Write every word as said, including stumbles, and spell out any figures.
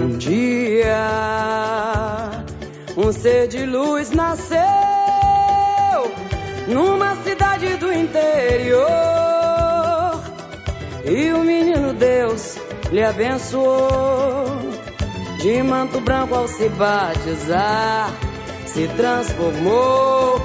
Um dia, um ser de luz nasceu numa cidade do interior, e o menino Deus lhe abençoou. De manto branco ao se batizar, se transformou